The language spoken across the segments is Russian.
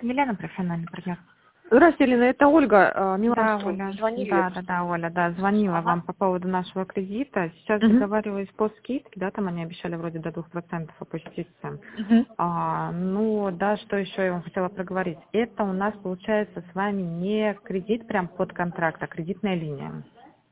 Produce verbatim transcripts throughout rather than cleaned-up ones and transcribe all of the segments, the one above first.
Елена, профессиональный партнер. Здравствуйте, Елена, это Ольга, а, Да, Милан. Оля. Звонили. Да, да, да, Оля, да, звонила Ага. вам по поводу нашего кредита. Сейчас Мгм. договариваюсь по скидке, да, там они обещали вроде до двух процентов опуститься. Мгм. А, ну, да, что еще я вам хотела проговорить. Это у нас получается с вами не кредит прям под контракт, а кредитная линия.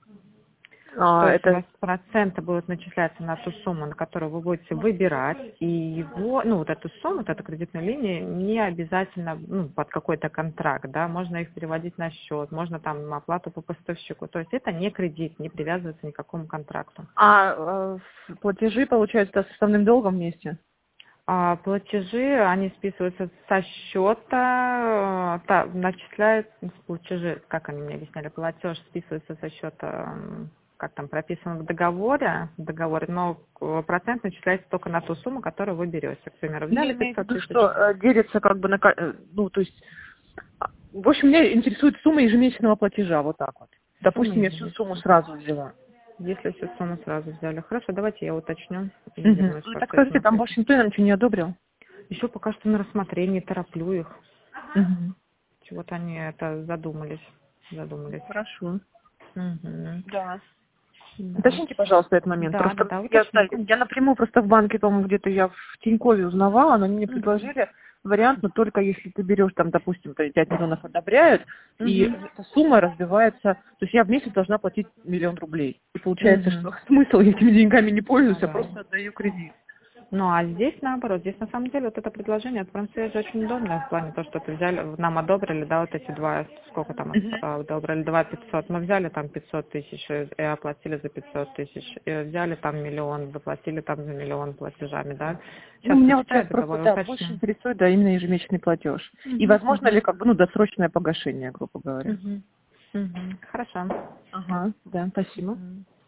То А, есть у это... вас проценты будут начисляться на ту сумму, на которую вы будете выбирать, и его, ну, вот эту сумму, вот эту кредитную линию, не обязательно, ну, под какой-то контракт, да, можно их переводить на счет, можно там оплату по поставщику, то есть это не кредит, не привязывается ни к какому контракту. А, э, платежи, получается, с основным долгом вместе? А платежи, они списываются со счета, э, та- начисляются, ну, платежи, как они мне объясняли, платеж списывается со счета, м, как там прописано в договоре, в договоре, но э, процент начисляется только на ту сумму, которую вы берете. К примеру, Я взяли имею в пятьсот виду, тысяч. что э, делится как бы на... ка- э, Ну, то есть... а, В общем, меня интересует сумма ежемесячного платежа, вот так вот. Сумма Допустим, я всю сумму ежемесячно. сразу взяла. Если всю сумму сразу взяли. Хорошо, давайте я уточню и Угу. вернусь Ну, как так с этим скажите, там ответом. Вашингтон ничего не одобрил? Еще пока что на рассмотрении, тороплю их. Угу. Чего-то они это задумались. Задумались. Хорошо. Мгм. Да. Да. Уточните, пожалуйста, этот момент. Да, да, Просто да, я, уточню, да, я конечно. напрямую просто в банке, по-моему, где-то я в Тинькове узнавала, но они мне Мгм. предложили вариант, но только если ты берешь там, допустим, пять миллионов одобряют, и Мгм. эта сумма разбивается, то есть я в месяц должна платить миллион рублей. И получается, Мгм. что смысл, я этими деньгами не Ну пользуюсь, а да. просто отдаю кредит. Ну а здесь наоборот, здесь на самом деле вот это предложение от Франции же очень удобное в плане то, что ты взяли, нам одобрили, да, вот эти два, сколько там Мгм. а, одобрили, два пятьсот, мы взяли там пятьсот тысяч и и оплатили за пятьсот тысяч, и взяли там миллион, заплатили там за миллион платежами, да. Ну, Сейчас меня вот почитаю сейчас просто, договор, да, больше уточню. интересует, да, именно ежемесячный платеж. И Мгм, возможно ли, мгм, как бы, ну, досрочное погашение, грубо говоря. мгм, мгм. Хорошо. Ага, да, спасибо. Мгм.